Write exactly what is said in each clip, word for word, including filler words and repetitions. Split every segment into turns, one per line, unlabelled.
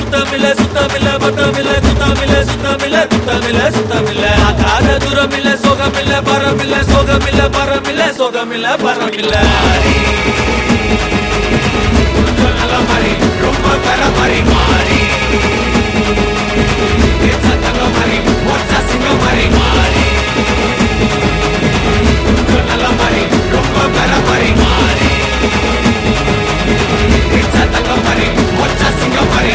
சுத்தமில்ல சுத்தமில்ல பத்தமில்ல குத்தமில்ல சுத்தமில்ல குத்தமில்ல சுத்தமில்ல ஆகாத தூரமில்ல சோகமில்ல பரமில்ல சோகமில்ல பரமில்ல சோகமில்ல பரமில்ல நல்ல மாதிரி ரொம்ப பெற மாதிரி மாறி தங்க மாதிரி மொச்சா சிங்க மாதிரி மாறி நல்ல மாதிரி ரொம்ப பெற மாதிரி மாறி தங்க மாதிரி மொச்சா சிங்க மாதிரி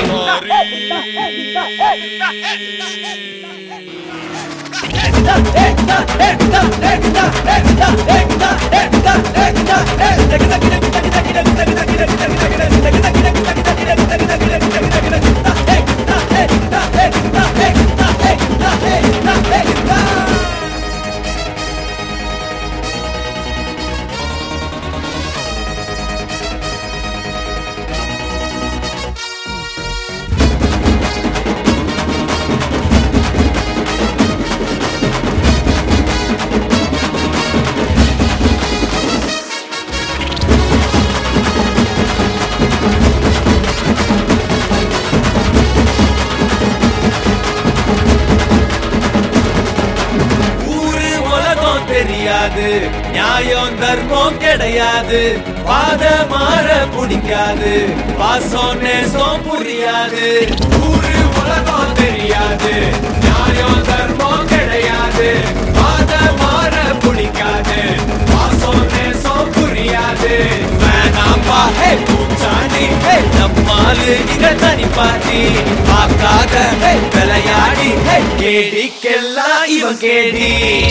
தெரியாது நியாயம் தர்மம் கிடையாது பாத மாற பிடிக்காது பாசம் நேசம் புரியாது ஊரு உலகம் தெரியாது நியாயம் தர்மம் கிடையாது பாத மாற பிடிக்காது பாசம் நேசம் புரியாது வேணாம்பா ஹே பூச்சாண்டி ஹே நம்மாலு இங்க தனி பாட்டி பார்க்காத ஹே விளையாடி ஹே கேடிக்கெல்லாம் இவன் கேடி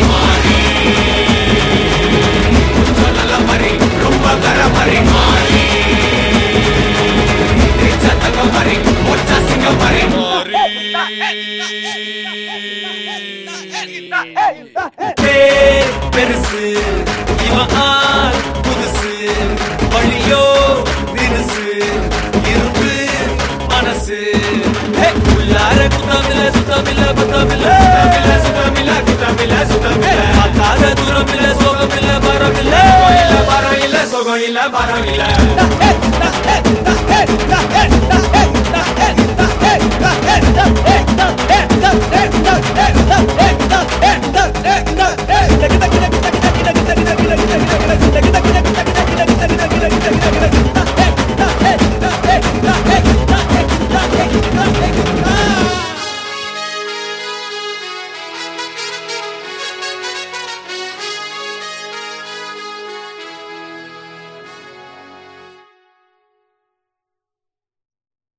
நல்ல மாதிரி ரொம்ப கர மாதிரி மாறி தங்க மாதிரி மொச்சா சிங்க மாதிரி பெருசு இவன் ஆள் புதுசு வழியோ தினுசு இரும்பு மனசு உள்ளார குத்தமில்ல சுத்தமில்ல பத்தமில்ல சுத்தமில்ல குத்தமில்ல சுத்தமில்ல பார்க்காத தூரமில்ல சோகமில்ல பரமில்ல பரம் இல்ல சோகம் இல்ல பரம் இல்ல